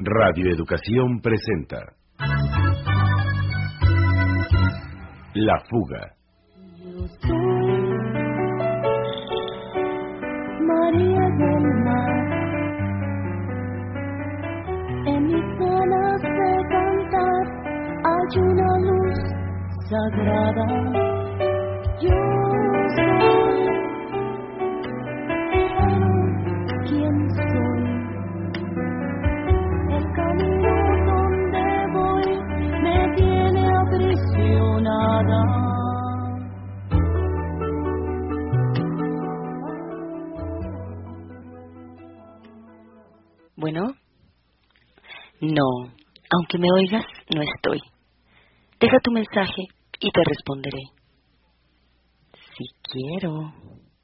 Radio Educación presenta La Fuga. Yo soy María del Mar, en mis ganas de cantar hay una luz sagrada. Yo soy, pero ¿quién soy? El camino donde voy me tiene aprisionada. Bueno, no, aunque me oigas, no estoy. Deja tu mensaje y te responderé. Si quiero.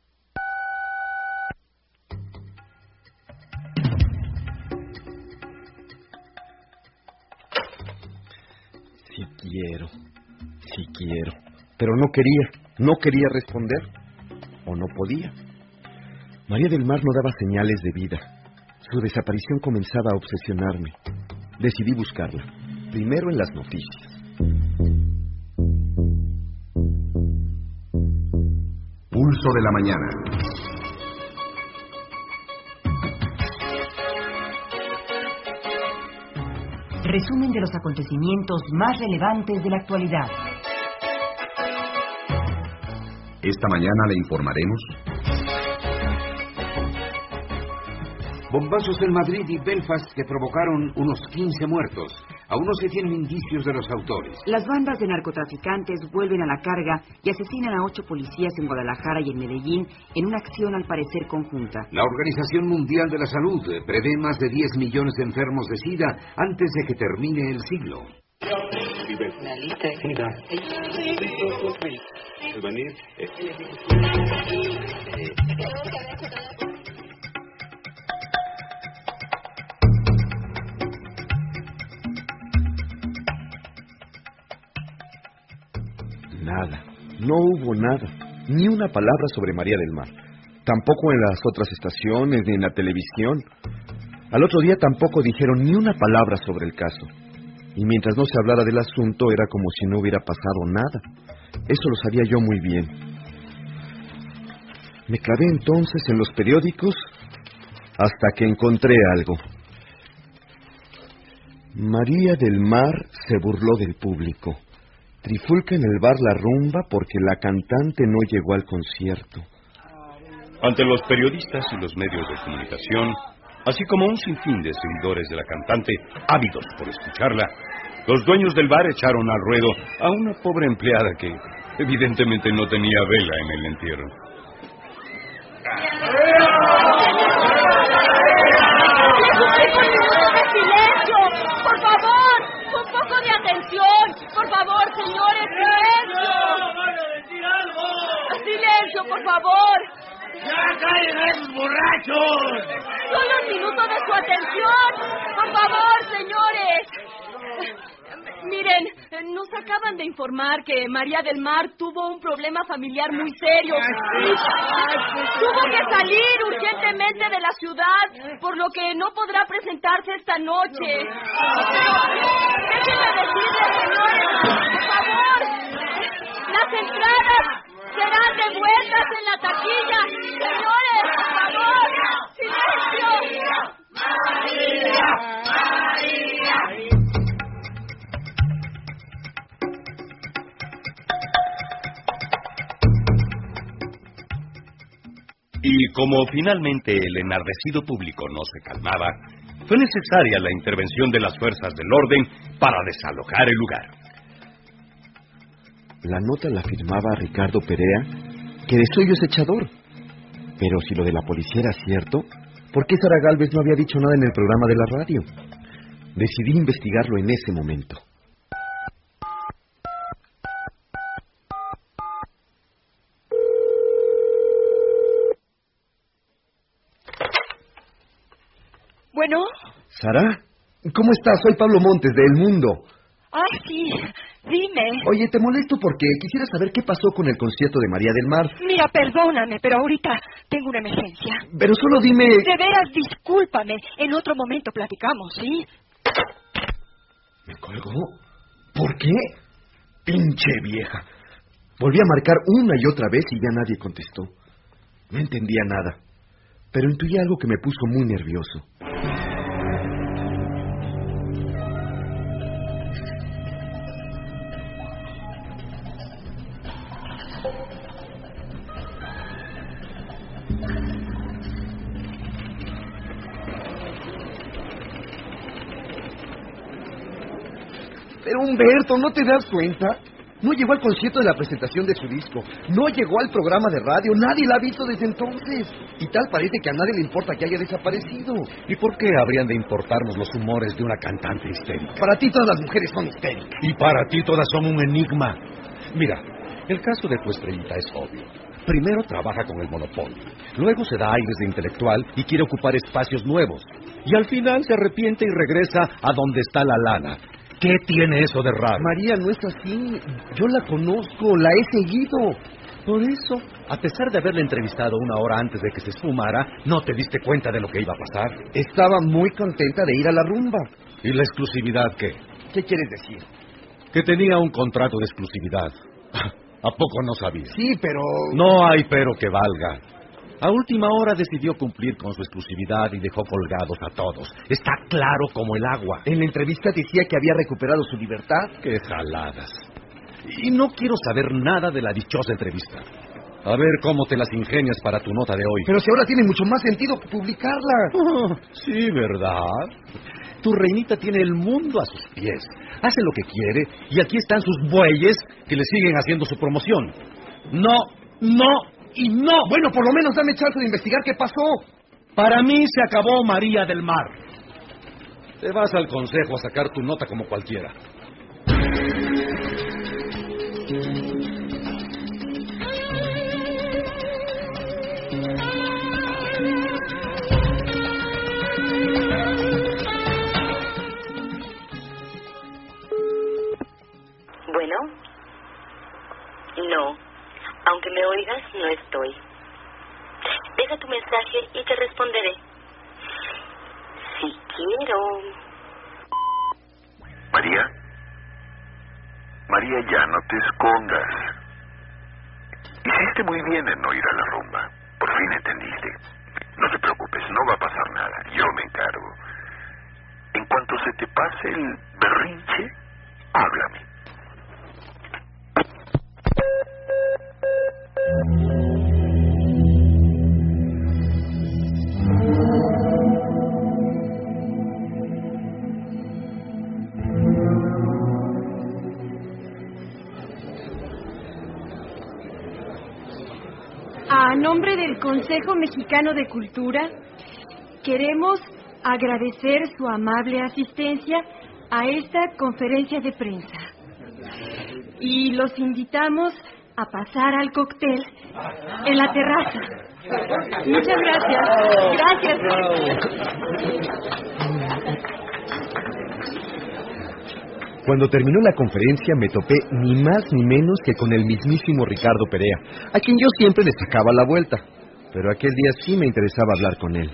Sí quiero, pero no quería responder, o no podía. María del Mar no daba señales de vida. Su desaparición comenzaba a obsesionarme. Decidí buscarla, primero en las noticias. Pulso de la mañana. Resumen de los acontecimientos más relevantes de la actualidad. Esta mañana le informaremos. Bombazos en Madrid y Belfast que provocaron unos 15 muertos. Aún no se tienen indicios de los autores. Las bandas de narcotraficantes vuelven a la carga y asesinan a 8 policías en Guadalajara y en Medellín en una acción al parecer conjunta. La Organización Mundial de la Salud prevé más de 10 millones de enfermos de SIDA antes de que termine el siglo. Una lista Nada, no hubo nada, ni una palabra sobre María del Mar. Tampoco en las otras estaciones, ni en la televisión. Al otro día tampoco dijeron ni una palabra sobre el caso. Y mientras no se hablara del asunto, era como si no hubiera pasado nada. Eso lo sabía yo muy bien. Me clavé entonces en los periódicos hasta que encontré algo. María del Mar se burló del público. Trifulca en el bar La Rumba porque la cantante no llegó al concierto. Ante los periodistas y los medios de comunicación, así como un sinfín de seguidores de la cantante, ávidos por escucharla, los dueños del bar echaron al ruedo a una pobre empleada que evidentemente no tenía vela en el entierro. ¡Silencio! ¡Por favor! ¡Un poco de atención! ¡Por favor, señores! ¡Silencio! ¡Silencio, por favor! ¡Ya callen a esos borrachos! ¡Solo un minuto de su atención! ¡Por favor, señores! Miren, nos acaban de informar que María del Mar tuvo un problema familiar muy serio. Tuvo que salir urgentemente de la ciudad, por lo que no podrá presentarse esta noche. Déjenme decirles, señores, por favor, las entradas serán devueltas en la taquilla. Señores, por favor, silencio. ¡María! Y como finalmente el enardecido público no se calmaba, fue necesaria la intervención de las fuerzas del orden para desalojar el lugar. La nota la firmaba Ricardo Perea, que de suyo es echador. Pero si lo de la policía era cierto, ¿por qué Sara Gálvez no había dicho nada en el programa de la radio? Decidí investigarlo en ese momento. Bueno. ¿Sara? ¿Cómo estás? Soy Pablo Montes, de El Mundo. Ah, sí. Dime. Oye, te molesto porque quisiera saber qué pasó con el concierto de María del Mar. Mira, perdóname, pero ahorita tengo una emergencia. Pero solo dime... De veras, discúlpame. En otro momento platicamos, ¿sí? ¿Me colgó? ¿Por qué? Pinche vieja. Volví a marcar una y otra vez y ya nadie contestó. No entendía nada, pero intuía algo que me puso muy nervioso. Pero Humberto, ¿no te das cuenta? No llegó al concierto de la presentación de su disco. No llegó al programa de radio. Nadie la ha visto desde entonces. Y tal parece que a nadie le importa que haya desaparecido. ¿Y por qué habrían de importarnos los humores de una cantante histérica? Para ti todas las mujeres son histéricas. Y para ti todas son un enigma. Mira, el caso de tu estrellita es obvio. Primero trabaja con el monopolio. Luego se da aires de intelectual y quiere ocupar espacios nuevos. Y al final se arrepiente y regresa a donde está la lana. ¿Qué tiene eso de raro? María, no es así. Yo la conozco, la he seguido. Por eso, a pesar de haberla entrevistado una hora antes de que se esfumara, no te diste cuenta de lo que iba a pasar. Estaba muy contenta de ir a la rumba. ¿Y la exclusividad qué? ¿Qué quieres decir? Que tenía un contrato de exclusividad. ¿A poco no sabías? Sí, pero... No hay pero que valga. A última hora decidió cumplir con su exclusividad y dejó colgados a todos. Está claro como el agua. En la entrevista decía que había recuperado su libertad. ¡Qué jaladas! Y no quiero saber nada de la dichosa entrevista. A ver cómo te las ingenias para tu nota de hoy. Pero si ahora tiene mucho más sentido publicarla. Oh, sí, ¿verdad? Tu reinita tiene el mundo a sus pies. Hace lo que quiere y aquí están sus bueyes que le siguen haciendo su promoción. No, no y no. Bueno, por lo menos dame chance de investigar qué pasó. Para mí se acabó María del Mar. Te vas al consejo a sacar tu nota como cualquiera. Bueno. No. Aunque me oigas, no estoy. Deja tu mensaje y te responderé. Si quiero. María. María, ya no te escondas. Hiciste muy bien en no ir a la rumba. Por fin entendiste. No te preocupes, no va a pasar nada. Yo me encargo. En cuanto se te pase el berrinche, háblame. A nombre del Consejo Mexicano de Cultura, queremos agradecer su amable asistencia a esta conferencia de prensa. Y los invitamos a pasar al cóctel en la terraza. Muchas gracias. Cuando terminó la conferencia me topé ni más ni menos que con el mismísimo Ricardo Perea, a quien yo siempre le sacaba la vuelta, pero aquel día sí me interesaba hablar con él.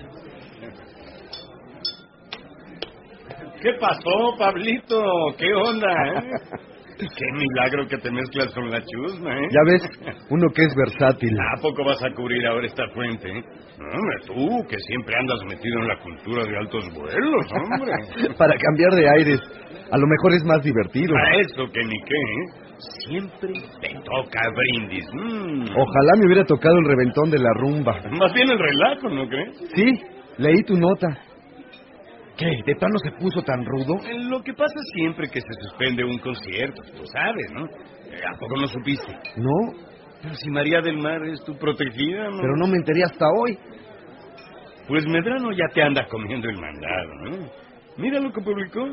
¿Qué pasó, Pablito? ¿Qué onda, Qué milagro que te mezclas con la chusma, Ya ves, uno que es versátil. ¿A poco vas a cubrir ahora esta fuente, Hombre, tú, que siempre andas metido en la cultura de altos vuelos, hombre. Para cambiar de aires. A lo mejor es más divertido. A eso que ni qué, Siempre te toca brindis. Ojalá me hubiera tocado el reventón de la rumba. Más bien el relajo, ¿no crees? Sí, leí tu nota. ¿Qué? ¿De plano se puso tan rudo? Lo que pasa siempre que se suspende un concierto, tú sabes, ¿no? ¿A poco no supiste? No. Pero si María del Mar es tu protegida, ¿no? Pero no me enteré hasta hoy. Pues Medrano ya te anda comiendo el mandado, ¿no? Mira lo que publicó.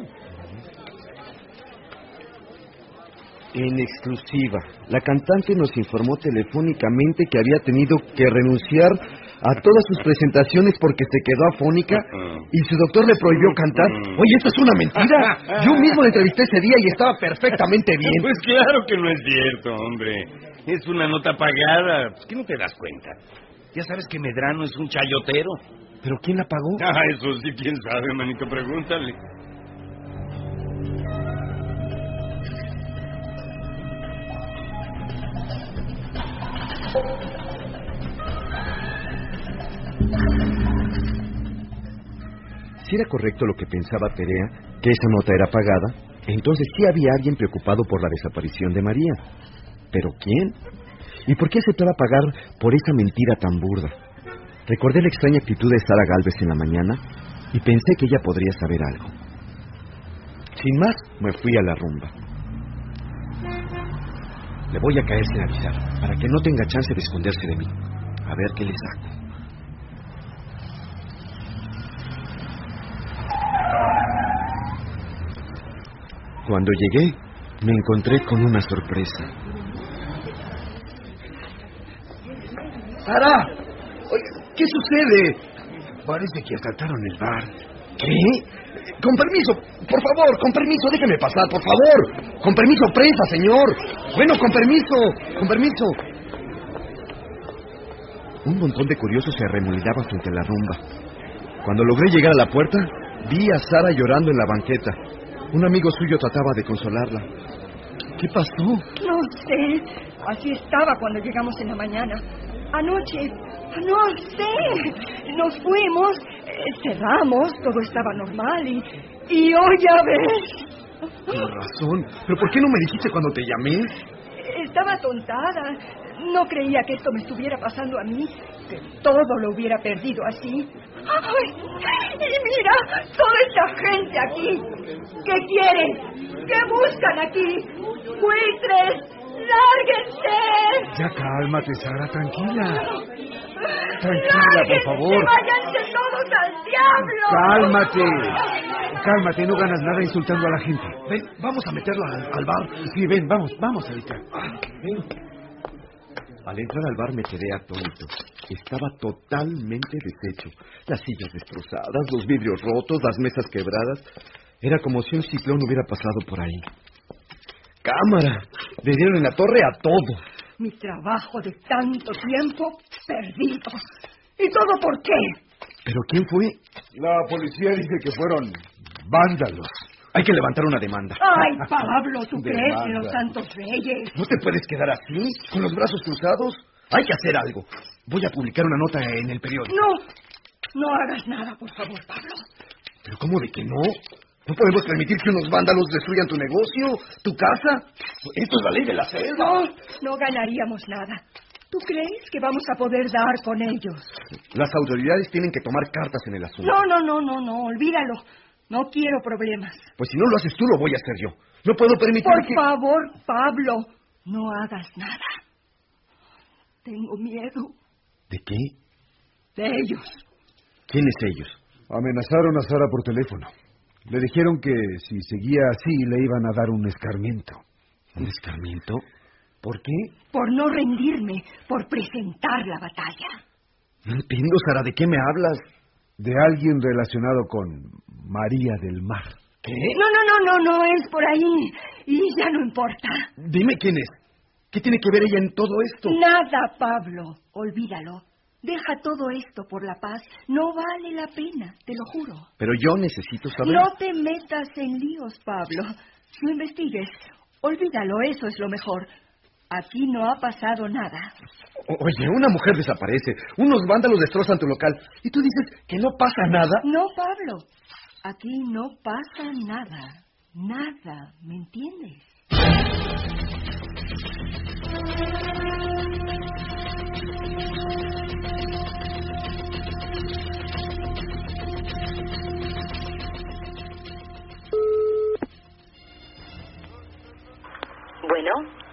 En exclusiva, la cantante nos informó telefónicamente que había tenido que renunciar a todas sus presentaciones porque se quedó afónica y su doctor le prohibió cantar. Oye, esto es una mentira. Yo mismo la entrevisté ese día y estaba perfectamente bien. Pues claro que no es cierto, hombre. Es una nota pagada. Pues, ¿qué no te das cuenta? Ya sabes que Medrano es un chayotero. ¿Pero quién la pagó? Eso sí, quién sabe, manito, pregúntale. si era correcto lo que pensaba Perea, que esa nota era pagada, entonces sí había alguien preocupado por la desaparición de María. ¿Pero quién? ¿Y por qué aceptaba pagar por esa mentira tan burda? Recordé la extraña actitud de Sara Gálvez en la mañana y pensé que ella podría saber algo. Sin más, me fui a la rumba. Le voy a caer sin avisar, para que no tenga chance de esconderse de mí. A ver qué le saco. Cuando llegué, me encontré con una sorpresa. ¡Sara! Oye, ¿qué sucede? Parece que asaltaron el bar. ¿Qué? Con permiso, por favor, con permiso, déjeme pasar, por favor. Con permiso, prensa, señor. Bueno, con permiso, con permiso. Un montón de curiosos se arremolinaba frente a la rumba. Cuando logré llegar a la puerta, vi a Sara llorando en la banqueta. Un amigo suyo trataba de consolarla. ¿Qué pasó? No sé. Así estaba cuando llegamos en la mañana. Anoche, no sé. Nos fuimos, cerramos, todo estaba normal y hoy ya ves. Tienes razón. ¿Pero por qué no me dijiste cuando te llamé? Estaba atontada. No creía que esto me estuviera pasando a mí, que todo lo hubiera perdido así. ¡Ay! Y mira, toda esta gente aquí. ¿Qué quieren? ¿Qué buscan aquí? ¡Buitres! ¡Lárguense! Ya cálmate, Sara, tranquila. Tranquila, ¡Lárguense! por favor. ¡Váyanse todos al diablo! Cálmate. Cálmate, no ganas nada insultando a la gente. Ven, vamos a meterlo al bar. Sí, ven, vamos ahorita. Ven. Al entrar al bar me quedé atónito. Estaba totalmente deshecho. Las sillas destrozadas, los vidrios rotos, las mesas quebradas. Era como si un ciclón hubiera pasado por ahí. ¡Cámara! Le dieron en la torre a todo. Mi trabajo de tanto tiempo perdido. ¿Y todo por qué? ¿Pero quién fue? La policía dice que fueron vándalos. Hay que levantar una demanda. ¡Ay, Pablo! ¿Tú crees en los santos reyes? ¿No te puedes quedar así, con los brazos cruzados? Hay que hacer algo. Voy a publicar una nota en el periódico. No hagas nada, por favor, Pablo. ¿Pero cómo de que no? ¿No podemos permitir que unos vándalos destruyan tu negocio, tu casa? Esto es la ley de la selva. No ganaríamos nada. ¿Tú crees que vamos a poder dar con ellos? Las autoridades tienen que tomar cartas en el asunto. No, olvídalo. No quiero problemas. Pues si no lo haces tú, lo voy a hacer yo. No puedo permitir Por favor, Pablo, no hagas nada. Tengo miedo. ¿De qué? De ellos. ¿Quiénes ellos? Amenazaron a Sara por teléfono. Le dijeron que si seguía así le iban a dar un escarmiento. ¿Un escarmiento? ¿Por qué? Por no rendirme, por presentar la batalla. No entiendo, Sara, ¿de qué me hablas? De alguien relacionado con María del Mar. ¿Qué? No es por ahí. Y ya no importa. Dime quién es. ¿Qué tiene que ver ella en todo esto? Nada, Pablo. Olvídalo. Deja todo esto por la paz. No vale la pena, te lo juro. Pero yo necesito saber... No te metas en líos, Pablo. No investigues. Olvídalo, eso es lo mejor. Aquí no ha pasado nada. Oye, una mujer desaparece, unos vándalos destrozan tu local, y tú dices que no pasa nada. No, Pablo. Aquí no pasa nada. Nada, ¿me entiendes? Bueno.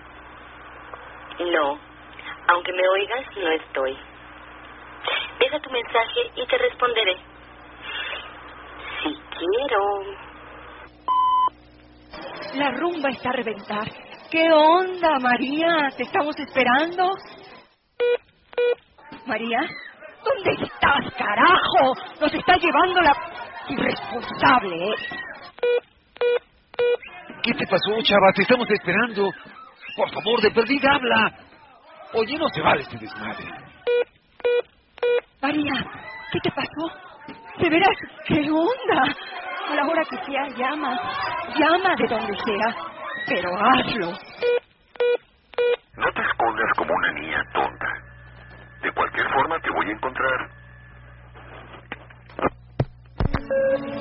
No. Aunque me oigas, no estoy. Deja tu mensaje y te responderé. Si quiero. La rumba está a reventar. ¿Qué onda, María? ¿Te estamos esperando? María, ¿dónde estás, carajo? Nos está llevando la irresponsable, ¿eh? ¿Qué te pasó, chava? Te estamos esperando. Por favor, de perdida, habla. Oye, no se vale este desmadre. María, ¿qué te pasó? ¿De veras? ¿Qué onda? A la hora que sea, llama. Llama de donde sea. Pero hazlo. No te escondas como una niña tonta. De cualquier forma te voy a encontrar.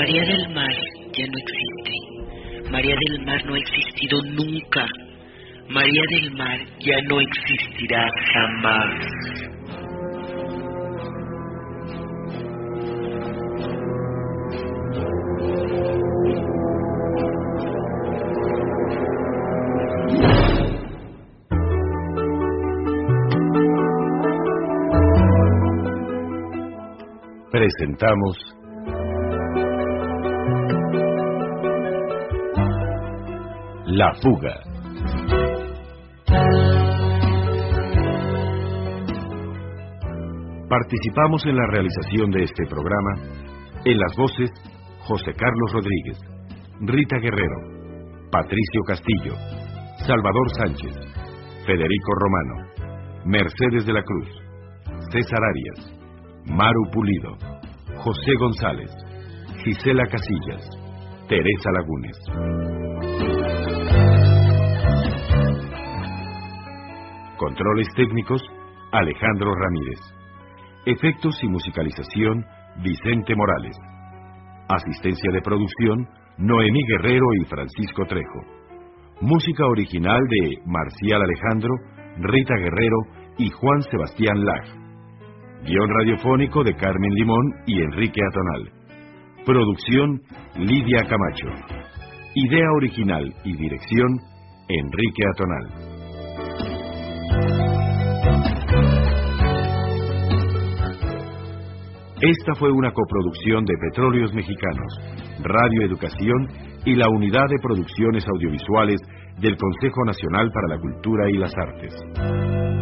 María del Mar ya no existe. María del Mar no ha existido nunca. María del Mar ya no existirá jamás. Presentamos La Fuga. Participamos en la realización de este programa en las voces José Carlos Rodríguez, Rita Guerrero, Patricio Castillo, Salvador Sánchez, Federico Romano, Mercedes de la Cruz, César Arias, Maru Pulido, José González, Gisela Casillas, Teresa Lagunes. Controles técnicos, Alejandro Ramírez. Efectos y musicalización, Vicente Morales. Asistencia de producción, Noemí Guerrero y Francisco Trejo. Música original de Marcial Alejandro, Rita Guerrero y Juan Sebastián Lag. Guión radiofónico de Carmen Limón y Enrique Atonal. Producción, Lidia Camacho. Idea original y dirección, Enrique Atonal. Esta fue una coproducción de Petróleos Mexicanos, Radio Educación y la Unidad de Producciones Audiovisuales del Consejo Nacional para la Cultura y las Artes.